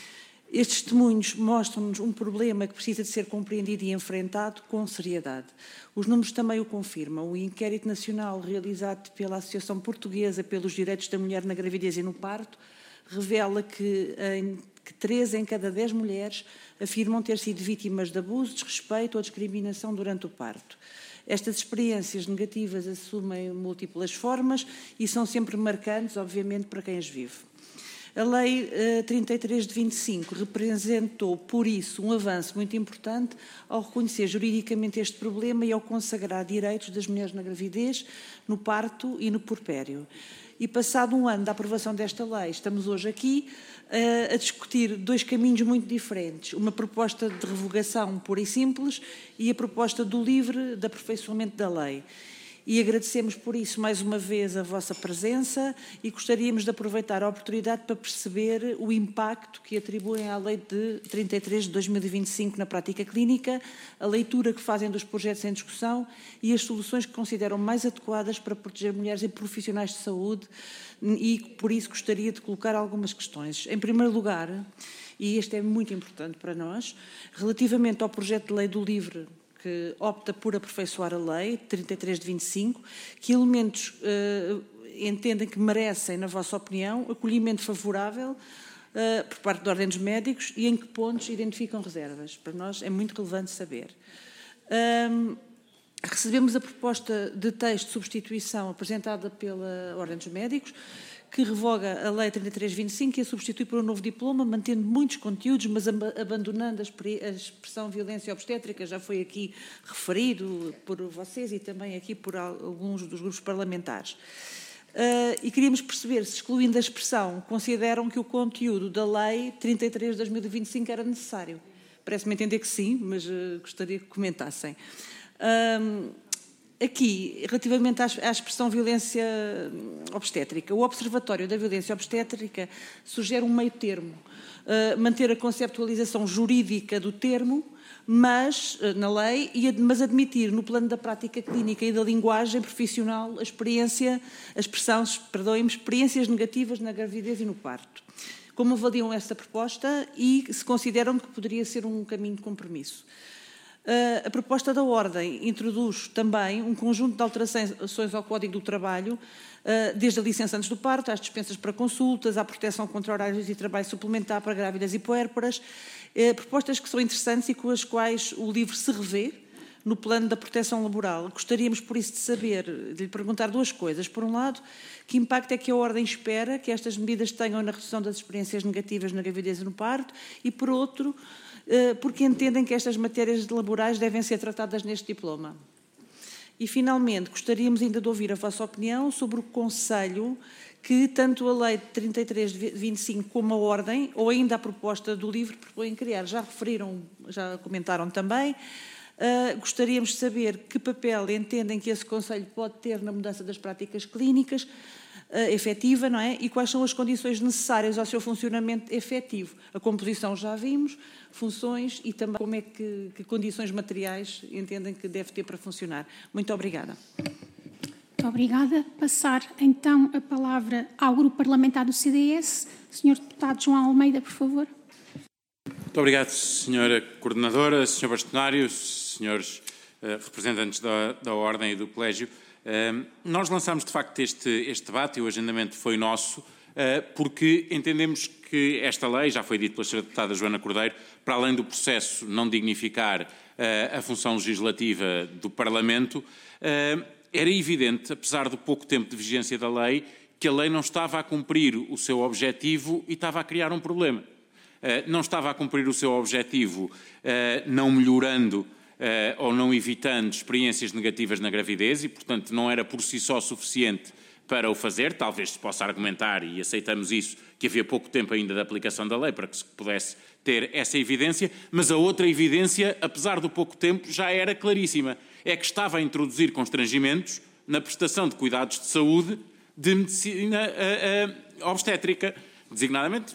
Estes testemunhos mostram-nos um problema que precisa de ser compreendido e enfrentado com seriedade. Os números também o confirmam. O inquérito nacional realizado pela Associação Portuguesa pelos Direitos da Mulher na Gravidez e no Parto revela que, em, que três em cada dez mulheres afirmam ter sido vítimas de abuso, desrespeito ou discriminação durante o parto. Estas experiências negativas assumem múltiplas formas e são sempre marcantes, obviamente, para quem as vive. A Lei uh, trinta e três de vinte e cinco representou, por isso, um avanço muito importante ao reconhecer juridicamente este problema e ao consagrar direitos das mulheres na gravidez, no parto e no puerpério. E passado um ano da aprovação desta lei, estamos hoje aqui uh, a discutir dois caminhos muito diferentes. Uma proposta de revogação pura e simples e a proposta do livre de aperfeiçoamento da lei. E agradecemos por isso mais uma vez a vossa presença e gostaríamos de aproveitar a oportunidade para perceber o impacto que atribuem à Lei de trinta e três de dois mil e vinte e cinco na prática clínica, a leitura que fazem dos projetos em discussão e as soluções que consideram mais adequadas para proteger mulheres e profissionais de saúde e por isso gostaria de colocar algumas questões. Em primeiro lugar, e este é muito importante para nós, relativamente ao projeto de lei do LIVRE, que opta por aperfeiçoar a lei, trinta e três de vinte e cinco, que elementos uh, entendem que merecem, na vossa opinião, acolhimento favorável uh, por parte da Ordem dos Médicos e em que pontos identificam reservas. Para nós é muito relevante saber. Um, recebemos a proposta de texto de substituição apresentada pela Ordem dos Médicos, que revoga a Lei trinta e três de vinte e cinco e a substitui por um novo diploma, mantendo muitos conteúdos, mas abandonando a expressão violência obstétrica, já foi aqui referido por vocês e também aqui por alguns dos grupos parlamentares. Uh, e queríamos perceber se, excluindo a expressão, consideram que o conteúdo da Lei trinta e três de dois mil e vinte e cinco era necessário. Parece-me entender que sim, mas uh, gostaria que comentassem. Uh, Aqui, relativamente à expressão violência obstétrica, o Observatório da Violência Obstétrica sugere um meio termo, uh, manter a conceptualização jurídica do termo, mas, uh, na lei, e ad, mas admitir no plano da prática clínica e da linguagem profissional a experiência, a expressão, perdoem-me, experiências negativas na gravidez e no parto. Como avaliam esta proposta e se consideram que poderia ser um caminho de compromisso? Uh, a proposta da Ordem introduz também um conjunto de alterações ao Código do Trabalho, uh, desde a licença antes do parto, às dispensas para consultas, à proteção contra horários de trabalho suplementar para grávidas e puérperas, uh, propostas que são interessantes e com as quais o LIVRE se revê no plano da proteção laboral. Gostaríamos, por isso, de saber, de lhe perguntar duas coisas. Por um lado, que impacto é que a Ordem espera que estas medidas tenham na redução das experiências negativas na gravidez e no parto? E, por outro, porque entendem que estas matérias laborais devem ser tratadas neste diploma. E, finalmente, gostaríamos ainda de ouvir a vossa opinião sobre o conselho que tanto a Lei de trinta e três de vinte e cinco como a Ordem, ou ainda a proposta do LIVRE, propõem criar. Já referiram, já comentaram também. Uh, gostaríamos de saber que papel entendem que esse Conselho pode ter na mudança das práticas clínicas uh, efetiva, não é? E quais são as condições necessárias ao seu funcionamento efetivo. A composição já vimos, funções e também como é que, que condições materiais entendem que deve ter para funcionar. Muito obrigada. Muito obrigada. Passar então a palavra ao Grupo Parlamentar do C D S. senhor Deputado João Almeida, por favor. Muito obrigado, senhora Coordenadora, senhor Bastonário, senhores uh, representantes da, da Ordem e do Colégio. Uh, nós lançámos, de facto, este, este debate e o agendamento foi nosso, uh, porque entendemos que esta lei, já foi dito pela senhora Deputada Joana Cordeiro, para além do processo não dignificar uh, a função legislativa do Parlamento, uh, era evidente, apesar do pouco tempo de vigência da lei, que a lei não estava a cumprir o seu objetivo e estava a criar um problema. Uh, não estava a cumprir o seu objetivo, uh, não melhorando uh, ou não evitando experiências negativas na gravidez e, portanto, não era por si só suficiente para o fazer. Talvez se possa argumentar, e aceitamos isso, que havia pouco tempo ainda da aplicação da lei para que se pudesse ter essa evidência, mas a outra evidência, apesar do pouco tempo, já era claríssima. É que estava a introduzir constrangimentos na prestação de cuidados de saúde de medicina uh, uh, obstétrica, designadamente,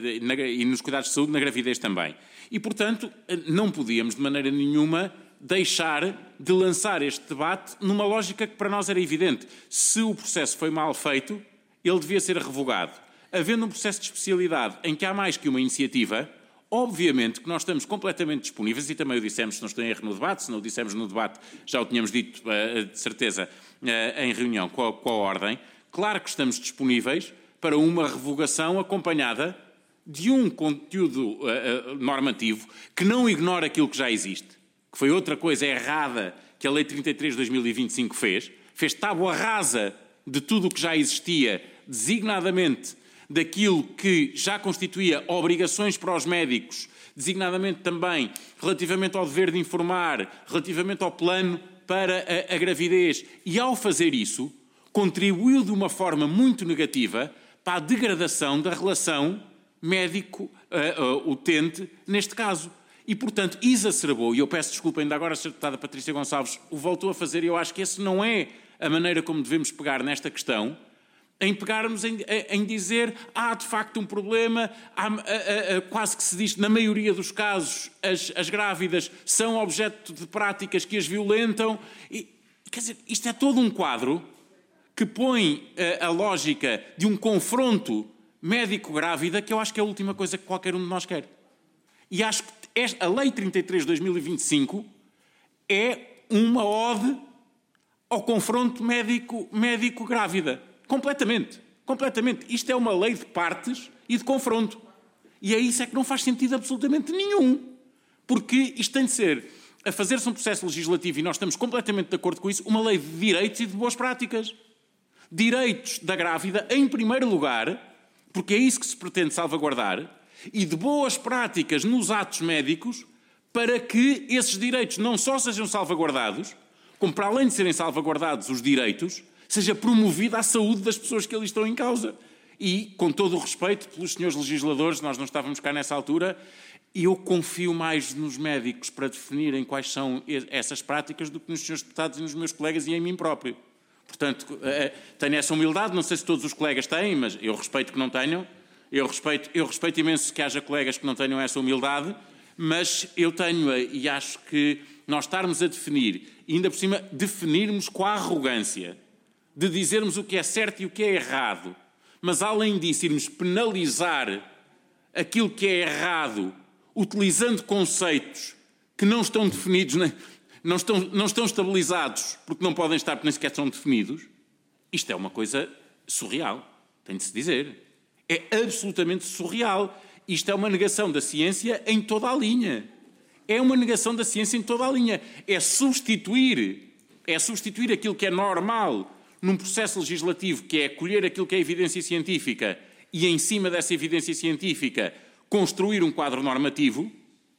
e nos cuidados de saúde, na gravidez também. E, portanto, não podíamos, de maneira nenhuma, deixar de lançar este debate numa lógica que para nós era evidente. Se o processo foi mal feito, ele devia ser revogado. Havendo um processo de especialidade em que há mais que uma iniciativa, obviamente que nós estamos completamente disponíveis, e também o dissemos, se não estou em erro no debate, se não o dissemos no debate, já o tínhamos dito, de certeza, em reunião com a, com a Ordem. Claro que estamos disponíveis para uma revogação acompanhada de um conteúdo uh, uh, normativo que não ignora aquilo que já existe, que foi outra coisa errada que a Lei trinta e três de dois mil e vinte e cinco fez, fez tábua rasa de tudo o que já existia, designadamente daquilo que já constituía obrigações para os médicos, designadamente também relativamente ao dever de informar, relativamente ao plano para a, a gravidez, e ao fazer isso, contribuiu de uma forma muito negativa para a degradação da relação médico-utente, uh, uh, neste caso. E, portanto, exacerbou, e eu peço desculpa, ainda agora a senhora Deputada Patrícia Gonçalves o voltou a fazer, e eu acho que essa não é a maneira como devemos pegar nesta questão, em pegarmos em, em dizer há de facto um problema, há, a, a, quase que se diz, na maioria dos casos, as, as grávidas são objeto de práticas que as violentam. E, quer dizer, isto é todo um quadro que põe a, a lógica de um confronto médico-grávida, que eu acho que é a última coisa que qualquer um de nós quer. E acho que esta, a Lei trinta e três de dois mil e vinte e cinco é uma ode ao confronto médico-grávida. Completamente. Completamente. Isto é uma lei de partes e de confronto. E é isso é que não faz sentido absolutamente nenhum. Porque isto tem de ser, a fazer-se um processo legislativo, e nós estamos completamente de acordo com isso, uma lei de direitos e de boas práticas. Direitos da grávida, em primeiro lugar, porque é isso que se pretende salvaguardar, e de boas práticas nos atos médicos, para que esses direitos não só sejam salvaguardados, como para além de serem salvaguardados os direitos, seja promovida a saúde das pessoas que ali estão em causa. E, com todo o respeito pelos senhores legisladores, nós não estávamos cá nessa altura, e eu confio mais nos médicos para definirem quais são essas práticas do que nos senhores deputados e nos meus colegas e em mim próprio. Portanto, tenho essa humildade, não sei se todos os colegas têm, mas eu respeito que não tenham. Eu respeito, eu respeito imenso que haja colegas que não tenham essa humildade, mas eu tenho-a e acho que nós estarmos a definir, e ainda por cima definirmos com a arrogância de dizermos o que é certo e o que é errado, mas além disso irmos penalizar aquilo que é errado, utilizando conceitos que não estão definidos, não estão, não estão estabilizados, porque não podem estar, porque nem sequer são definidos, isto é uma coisa surreal, tem de se dizer. É absolutamente surreal. Isto é uma negação da ciência em toda a linha. É uma negação da ciência em toda a linha. É substituir, é substituir aquilo que é normal num processo legislativo, que é acolher aquilo que é evidência científica e, em cima dessa evidência científica, construir um quadro normativo,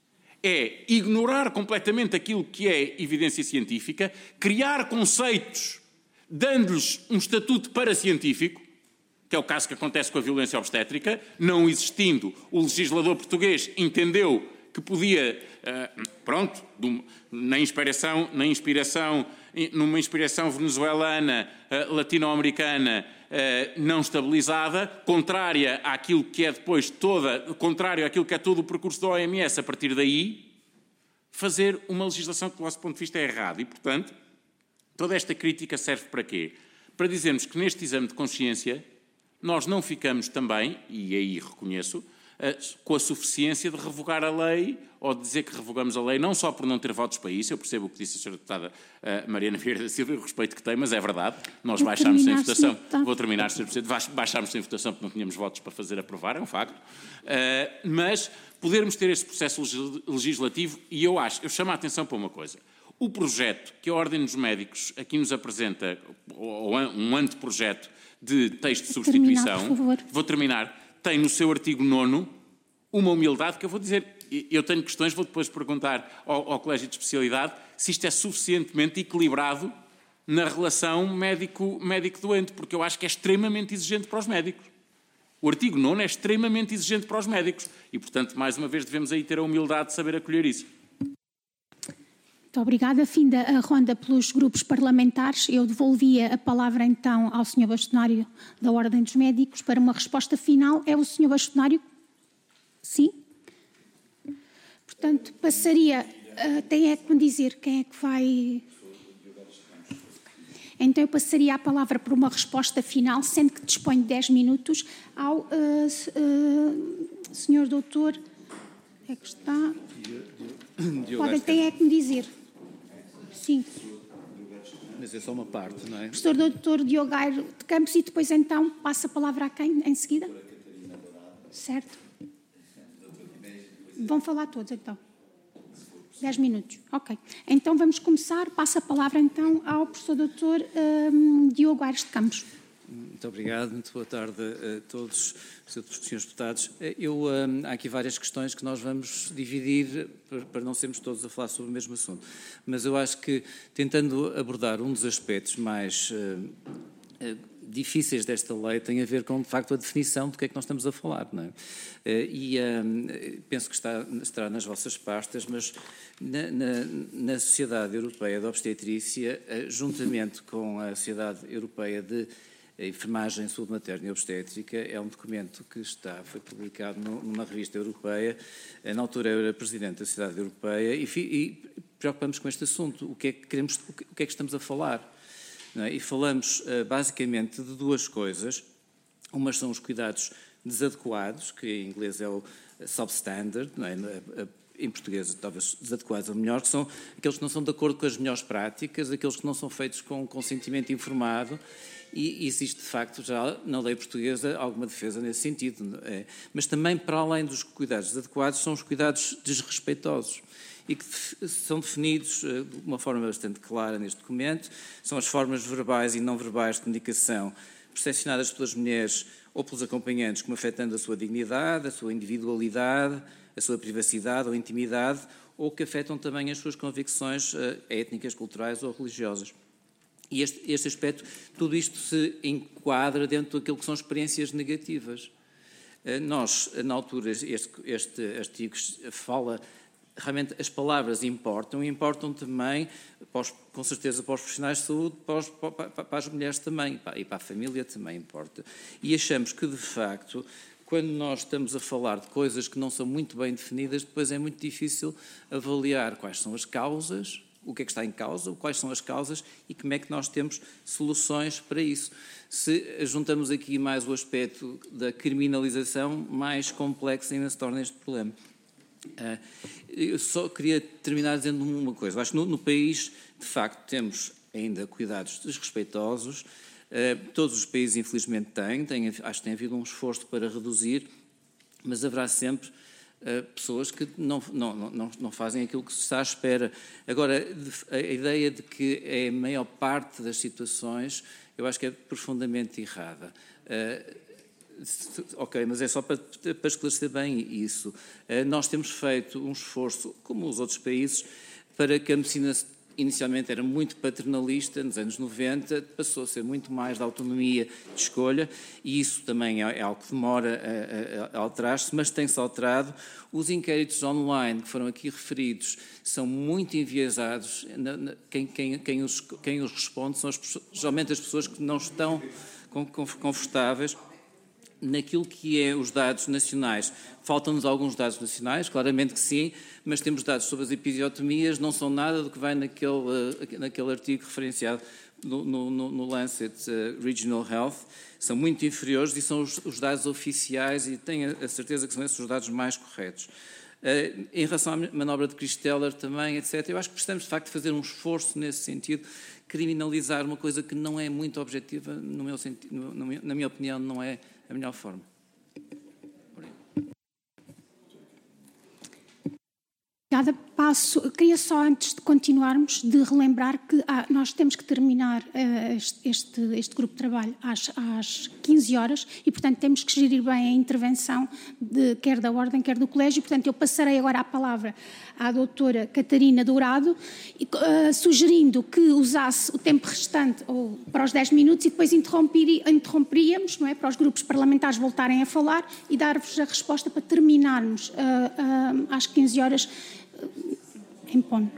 é ignorar completamente aquilo que é evidência científica, criar conceitos, dando-lhes um estatuto paracientífico, que é o caso que acontece com a violência obstétrica. Não existindo, o legislador português entendeu que podia, pronto, na inspiração, na inspiração, numa inspiração venezuelana, latino-americana, não estabilizada, contrária àquilo que é depois toda, contrário àquilo que é todo o percurso da O M S a partir daí, fazer uma legislação que, do nosso ponto de vista, é errada. E, portanto, toda esta crítica serve para quê? Para dizermos que neste exame de consciência nós não ficamos também, e aí reconheço, com a suficiência de revogar a lei ou de dizer que revogamos a lei, não só por não ter votos para isso, eu percebo o que disse a senhora deputada Mariana Vieira da Silva e o respeito que tem, mas é verdade, nós Vou baixámos sem votação. Tá. Vou terminar, senhor Presidente, baixámos sem votação porque não tínhamos votos para fazer aprovar, é um facto, mas podermos ter este processo legislativo, e eu acho, eu chamo a atenção para uma coisa. O projeto que a Ordem dos Médicos aqui nos apresenta, ou um anteprojeto de texto de substituição, terminar, vou terminar, tem no seu artigo nono uma humildade que eu vou dizer, eu tenho questões, vou depois perguntar ao, ao Colégio de Especialidade se isto é suficientemente equilibrado na relação médico, médico-doente, porque eu acho que é extremamente exigente para os médicos. O artigo nono é extremamente exigente para os médicos e, portanto, mais uma vez devemos aí ter a humildade de saber acolher isso. Muito obrigada. Finda a ronda pelos grupos parlamentares. Eu devolvia a palavra então ao senhor Bastonário da Ordem dos Médicos para uma resposta final. É o senhor Bastonário? Sim? Portanto, passaria... Uh, tem é que me dizer quem é que vai... Então eu passaria a palavra para uma resposta final, sendo que disponho de dez minutos, ao uh, uh, senhor doutor... É que está... Podem, tem é que me dizer. Sim. Mas é só uma parte, não é? Professor doutor Diogo Aires de Campos e depois então passa a palavra a quem em seguida? Certo. Vão falar todos então. Dez minutos. Ok. Então vamos começar. Passa a palavra então ao professor doutor um, Diogo Aires de Campos. Muito obrigado, muito boa tarde a todos os senhores deputados. Eu, um, há aqui várias questões que nós vamos dividir para não sermos todos a falar sobre o mesmo assunto, mas eu acho que tentando abordar um dos aspectos mais uh, uh, difíceis desta lei tem a ver com, de facto, a definição do que é que nós estamos a falar, não é? Uh, e um, penso que está, estará nas vossas pastas, mas na, na, na Sociedade Europeia de Obstetrícia, uh, juntamente com a Sociedade Europeia de A Enfermagem, Saúde Materna e Obstétrica, é um documento que está, foi publicado numa revista europeia. Na altura eu era presidente da Sociedade Europeia e, e preocupamos com este assunto, o que é que queremos, o que é que estamos a falar. Não é? E falamos basicamente de duas coisas. Umas são os cuidados desadequados, que em inglês é o substandard, não é? Em português talvez desadequados ou melhor, que são aqueles que não são de acordo com as melhores práticas, aqueles que não são feitos com consentimento informado. E existe, de facto, já na lei portuguesa alguma defesa nesse sentido. É. Mas também, para além dos cuidados adequados, são os cuidados desrespeitosos e que são definidos de uma forma bastante clara neste documento. São as formas verbais e não verbais de comunicação percepcionadas pelas mulheres ou pelos acompanhantes como afetando a sua dignidade, a sua individualidade, a sua privacidade ou intimidade, ou que afetam também as suas convicções étnicas, culturais ou religiosas. E este, este aspecto, tudo isto se enquadra dentro daquilo que são experiências negativas. Nós, na altura, este, este artigo fala, realmente as palavras importam, e importam também, para os, com certeza, para os profissionais de saúde, para, os, para, para as mulheres também, e para, e para a família também importa. E achamos que, de facto, quando nós estamos a falar de coisas que não são muito bem definidas, depois é muito difícil avaliar quais são as causas, o que é que está em causa, quais são as causas e como é que nós temos soluções para isso. Se juntamos aqui mais o aspecto da criminalização, mais complexo ainda se torna este problema. Eu só queria terminar dizendo uma coisa. Acho que no, no país, de facto, temos ainda cuidados desrespeitosos. Todos os países, infelizmente, têm. têm acho que tem havido um esforço para reduzir, mas haverá sempre Uh, pessoas que não, não, não, não fazem aquilo que se está à espera. Agora, a ideia de que é a maior parte das situações, eu acho que é profundamente errada. Uh, ok, mas é só para, para esclarecer bem isso. Uh, nós temos feito um esforço, como os outros países, para que a medicina inicialmente era muito paternalista, nos anos noventa, passou a ser muito mais da autonomia de escolha, e isso também é algo que demora a, a, a alterar-se, mas tem-se alterado. Os inquéritos online que foram aqui referidos são muito enviesados. Quem, quem, quem, os, quem os responde são as, geralmente as pessoas que não estão confortáveis naquilo que é os dados nacionais. Faltam-nos alguns dados nacionais, claramente que sim, mas temos dados sobre as episiotomias, não são nada do que vai naquele, naquele artigo referenciado no, no, no Lancet uh, Regional Health. São muito inferiores e são os, os dados oficiais, e tenho a certeza que são esses os dados mais corretos. Uh, em relação à manobra de Christeller também, etcétera, eu acho que precisamos de facto fazer um esforço nesse sentido. Criminalizar uma coisa que não é muito objetiva, no meu sentido, no, na minha opinião, não é a melhor forma. Obrigada. Passo, queria só, antes de continuarmos, de relembrar que ah, nós temos que terminar uh, este, este, este grupo de trabalho às, às quinze horas e, portanto, temos que gerir bem a intervenção de, quer da Ordem, quer do Colégio. Portanto, eu passarei agora a palavra à doutora Catarina Dourado, uh, sugerindo que usasse o tempo restante ou, para os dez minutos e depois interromperíamos, não é, para os grupos parlamentares voltarem a falar e dar-vos a resposta para terminarmos uh, uh, às quinze horas em ponto.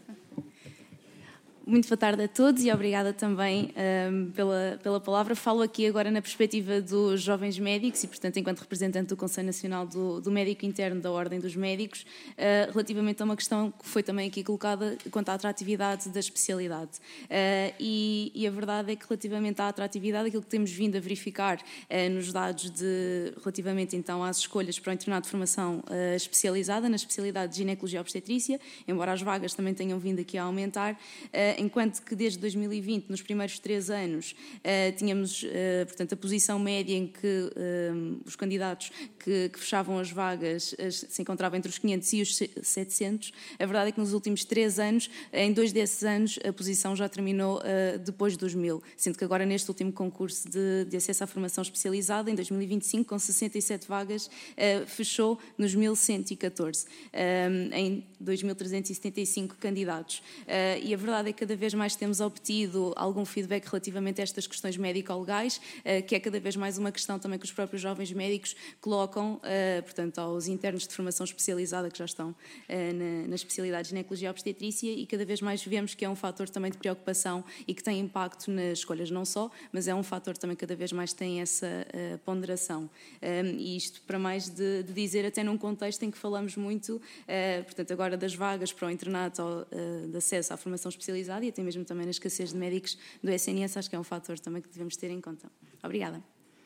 Muito boa tarde a todos e obrigada também um, pela, pela palavra. Falo aqui agora na perspectiva dos jovens médicos e, portanto, enquanto representante do Conselho Nacional do, do Médico Interno da Ordem dos Médicos, uh, relativamente a uma questão que foi também aqui colocada quanto à atratividade da especialidade. Uh, e, e a verdade é que, relativamente à atratividade, aquilo que temos vindo a verificar uh, nos dados de, relativamente então às escolhas para o internato de formação uh, especializada, na especialidade de ginecologia e obstetrícia, embora as vagas também tenham vindo aqui a aumentar, uh, enquanto que desde dois mil e vinte, nos primeiros três anos, uh, tínhamos, uh, portanto, a posição média em que uh, os candidatos que, que fechavam as vagas uh, se encontravam entre os quinhentos e os setecentos. A verdade é que nos últimos três anos, em dois desses anos, a posição já terminou uh, depois dos mil, sendo que agora neste último concurso de, de acesso à formação especializada, em dois mil e vinte e cinco, com sessenta e sete vagas, uh, fechou nos mil cento e catorze, uh, em dois mil trezentos e setenta e cinco candidatos. Uh, e a verdade é que cada vez mais temos obtido algum feedback relativamente a estas questões médico-legais, que é cada vez mais uma questão também que os próprios jovens médicos colocam, portanto, aos internos de formação especializada que já estão na especialidade de ginecologia e obstetrícia, e cada vez mais vemos que é um fator também de preocupação e que tem impacto nas escolhas não só, mas é um fator também que cada vez mais tem essa ponderação. E isto para mais de, de dizer até num contexto em que falamos muito, portanto, agora das vagas para o internato de acesso à formação especializada e até mesmo também na escassez de médicos do S N S, acho que é um fator também que devemos ter em conta. Obrigada.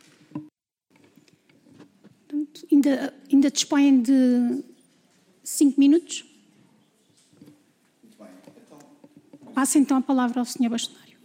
Portanto, ainda, ainda dispõem de cinco minutos? Muito bem. Então... Passo então a palavra ao senhor Bastonário.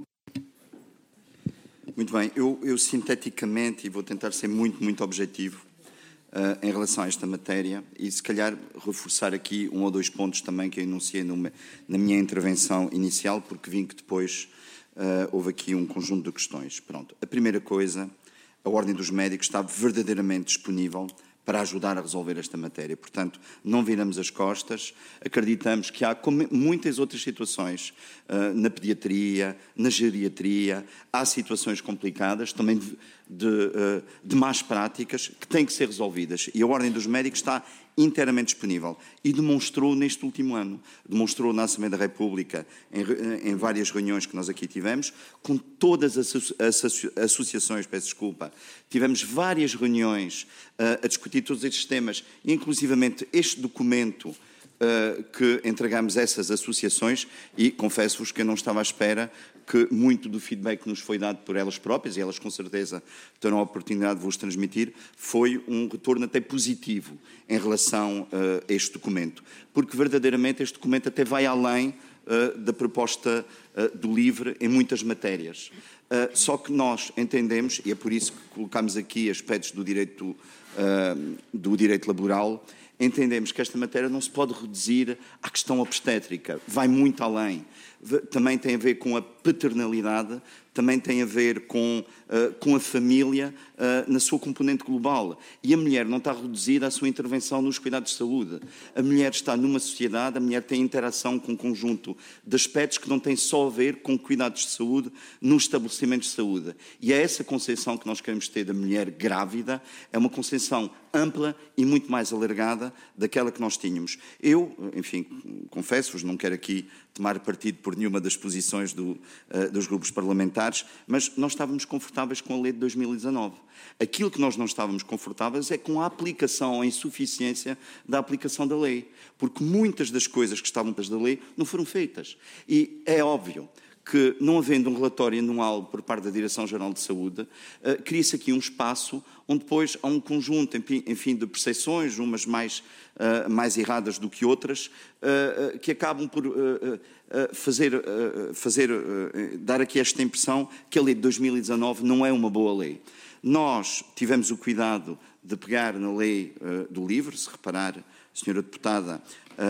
Muito bem. Eu, eu sinteticamente, e vou tentar ser muito, muito objetivo, Uh, em relação a esta matéria, e se calhar reforçar aqui um ou dois pontos também que eu enunciei numa, na minha intervenção inicial, porque vi que depois uh, houve aqui um conjunto de questões. Pronto. A primeira coisa, a Ordem dos Médicos está verdadeiramente disponível para ajudar a resolver esta matéria. Portanto, não viramos as costas, acreditamos que há, como muitas outras situações, uh, na pediatria, na geriatria, há situações complicadas, também de, de, uh, de más práticas, que têm que ser resolvidas. E a Ordem dos Médicos está inteiramente disponível. E demonstrou neste último ano, demonstrou na Assembleia da República, em, em várias reuniões que nós aqui tivemos, com todas as associa associações, peço desculpa, tivemos várias reuniões uh, a discutir todos estes temas, e inclusivamente este documento uh, que entregamos a essas associações, e confesso-vos que eu não estava à espera que muito do feedback que nos foi dado por elas próprias, e elas com certeza terão a oportunidade de vos transmitir, foi um retorno até positivo em relação uh, a este documento, porque verdadeiramente este documento até vai além uh, da proposta uh, do LIVRE em muitas matérias. Uh, só que nós entendemos, e é por isso que colocamos aqui aspectos do direito, uh, do direito laboral, entendemos que esta matéria não se pode reduzir à questão obstétrica, vai muito além. também tem a ver com a paternalidade, também tem a ver com, uh, com a família uh, na sua componente global. E a mulher não está reduzida à sua intervenção nos cuidados de saúde. A mulher está numa sociedade, a mulher tem interação com um conjunto de aspectos que não têm só a ver com cuidados de saúde nos estabelecimentos de saúde. E é essa concepção que nós queremos ter da mulher grávida, é uma concepção ampla e muito mais alargada daquela que nós tínhamos. Eu, enfim, confesso-vos, não quero aqui tomar partido por nenhuma das posições do, uh, dos grupos parlamentares, mas nós estávamos confortáveis com a lei de dois mil e dezanove. Aquilo que nós não estávamos confortáveis é com a aplicação, a insuficiência da aplicação da lei, porque muitas das coisas que estavam da lei não foram feitas. E é óbvio que, não havendo um relatório anual por parte da Direção-Geral de Saúde, uh, cria-se aqui um espaço onde depois há um conjunto, enfim, de percepções, umas mais, uh, mais erradas do que outras, uh, uh, que acabam por uh, uh, fazer, uh, fazer uh, dar aqui esta impressão que a lei de dois mil e dezanove não é uma boa lei. Nós tivemos o cuidado de pegar na lei uh, do LIVRE, se reparar, senhora deputada,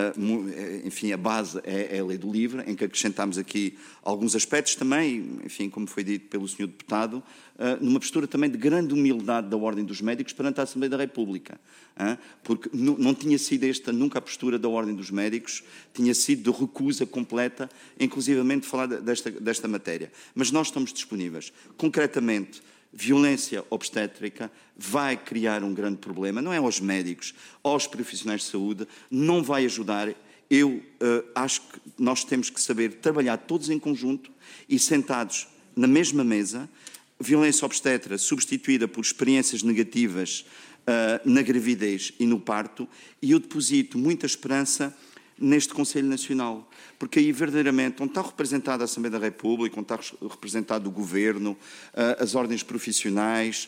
Uh, enfim, a base é, é a lei do LIVRE, em que acrescentámos aqui alguns aspectos também, enfim, como foi dito pelo senhor deputado, uh, numa postura também de grande humildade da Ordem dos Médicos perante a Assembleia da República, uh, porque não tinha sido esta nunca a postura da Ordem dos Médicos, tinha sido de recusa completa, inclusivamente de falar desta, desta matéria. Mas nós estamos disponíveis. Concretamente, violência obstétrica vai criar um grande problema, não é aos médicos, aos profissionais de saúde, não vai ajudar. Eu uh, acho que nós temos que saber trabalhar todos em conjunto e sentados na mesma mesa. Violência obstétrica substituída por experiências negativas uh, na gravidez e no parto, e eu deposito muita esperança neste Conselho Nacional, porque aí verdadeiramente onde está representada a Assembleia da República, onde está representado o Governo, as ordens profissionais,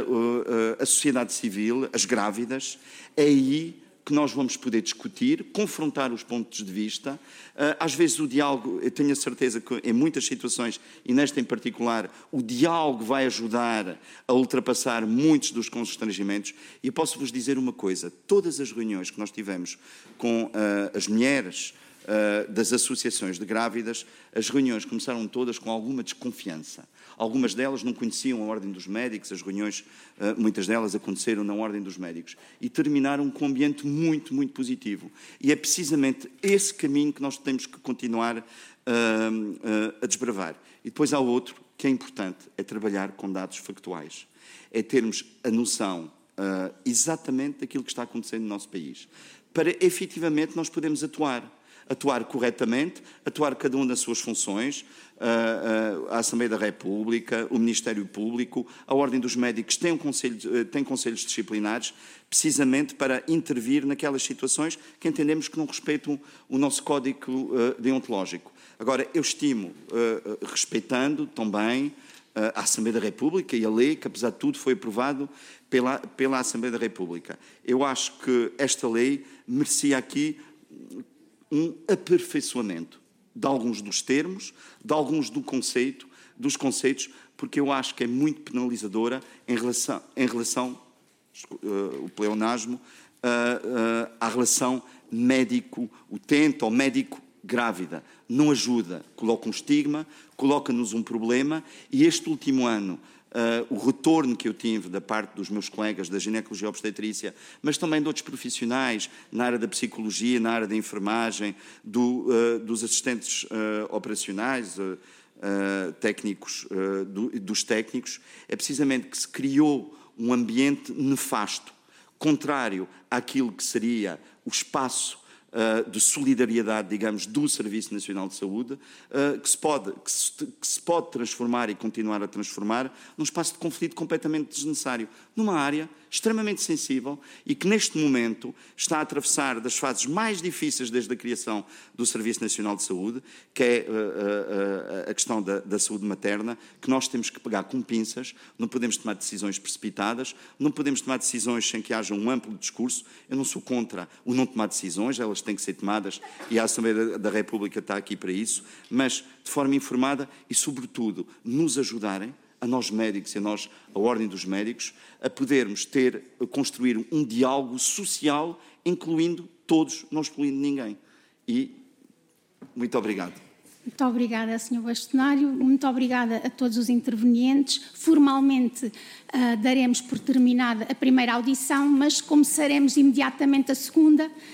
a sociedade civil, as grávidas, é aí que nós vamos poder discutir, confrontar os pontos de vista. Às vezes o diálogo, eu tenho a certeza que em muitas situações, e nesta em particular, o diálogo vai ajudar a ultrapassar muitos dos constrangimentos. E eu posso-vos dizer uma coisa, todas as reuniões que nós tivemos com uh, as mulheres uh, das associações de grávidas, as reuniões começaram todas com alguma desconfiança. Algumas delas não conheciam a Ordem dos Médicos, as reuniões, muitas delas aconteceram na Ordem dos Médicos, e terminaram com um ambiente muito, muito positivo. E é precisamente esse caminho que nós temos que continuar uh, uh, a desbravar. E depois há outro, que é importante, é trabalhar com dados factuais. É termos a noção uh, exatamente daquilo que está acontecendo no nosso país, para efetivamente nós podermos atuar. Atuar corretamente, atuar cada um das suas funções, a Assembleia da República, o Ministério Público, a Ordem dos Médicos tem, um conselho, tem conselhos disciplinares, precisamente para intervir naquelas situações que entendemos que não respeitam o nosso código deontológico. Agora, eu estimo, respeitando também a Assembleia da República e a lei, que apesar de tudo foi aprovado pela, pela Assembleia da República. Eu acho que esta lei merecia aqui um aperfeiçoamento de alguns dos termos, de alguns do conceito, dos conceitos, porque eu acho que é muito penalizadora em relação, em relação uh, o pleonasmo, uh, uh, à relação médico-utente ou médico-grávida. Não ajuda, coloca um estigma, coloca-nos um problema, e este último ano, Uh, o retorno que eu tive da parte dos meus colegas da ginecologia e obstetrícia, mas também de outros profissionais na área da psicologia, na área da enfermagem, do, uh, dos assistentes uh, operacionais, uh, uh, técnicos, uh, do, dos técnicos, é precisamente que se criou um ambiente nefasto, contrário àquilo que seria o espaço Uh, de solidariedade, digamos, do Serviço Nacional de Saúde, uh, que, se pode, que, se, que se pode transformar e continuar a transformar num espaço de conflito completamente desnecessário, numa área extremamente sensível e que neste momento está a atravessar das fases mais difíceis desde a criação do Serviço Nacional de Saúde, que é uh, uh, a questão da, da saúde materna, que nós temos que pegar com pinças, não podemos tomar decisões precipitadas, não podemos tomar decisões sem que haja um amplo discurso. Eu não sou contra o não tomar decisões, elas têm que ser tomadas e a Assembleia da República está aqui para isso, mas de forma informada e, sobretudo, nos ajudarem, a nós médicos e a nós, a Ordem dos Médicos, a podermos ter, a construir um diálogo social, incluindo todos, não excluindo ninguém. E muito obrigado. Muito obrigada, senhor Bastonário. Muito obrigada a todos os intervenientes. Formalmente uh, daremos por terminada a primeira audição, mas começaremos imediatamente a segunda